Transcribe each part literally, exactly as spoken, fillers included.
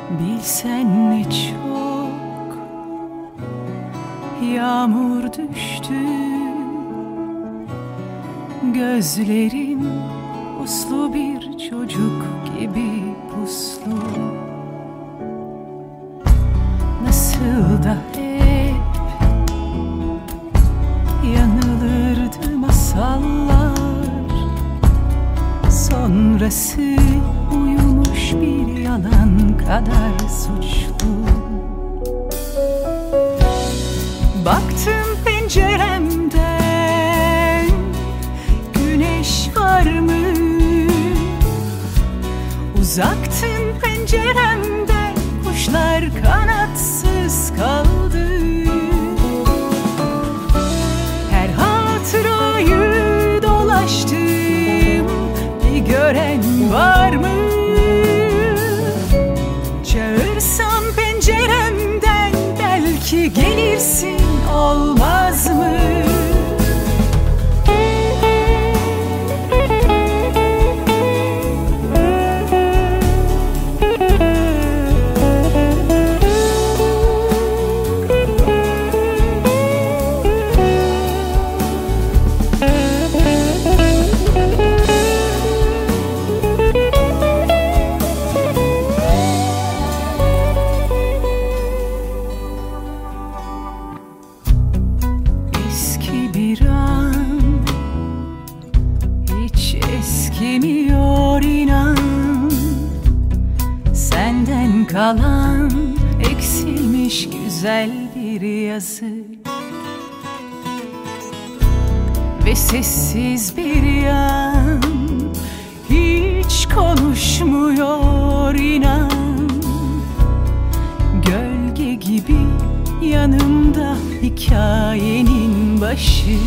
Bilsen ne çok yağmur düştü, gözlerim uslu bir çocuk gibi puslu. Nasıl da hep yanılırdı masallar, sonrası uyumuş bir yalan kadar suçlu. Baktım penceremden, güneş var mı? Uzaktın penceremden, kuşlar kanatsız kaldı. Her hatırayı dolaştım, bir gören var mı? Çağırsam penceremden, belki gelirsin, olmaz mı? Bir an hiç eskimiyor inan, senden kalan eksilmiş güzel bir yazı ve sessiz bir yan, hiç konuşmuyor inan, gölge gibi yanımda hikayenin başı.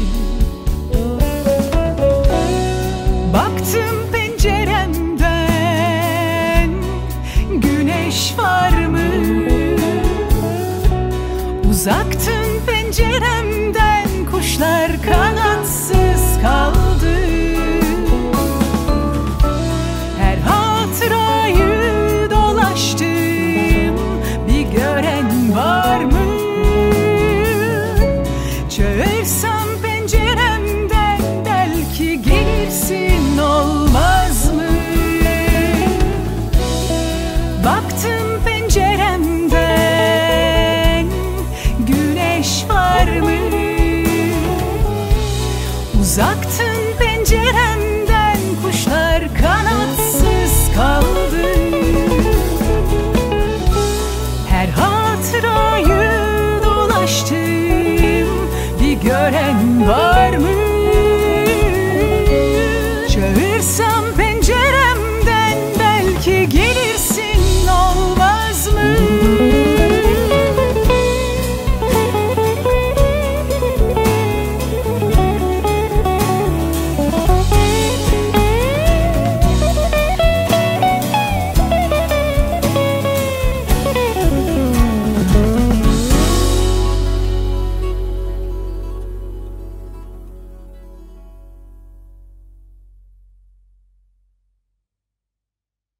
Baktım penceremden, güneş var mı? Uzaktın penceremden, kuşlar kanatsız kaldı. Her hatırayı dolaştım, bir gören var mı? Çağırsam penceremden, belki gelirsin, olmaz mı? Baktım penceremden, güneş var mı? Uzaktın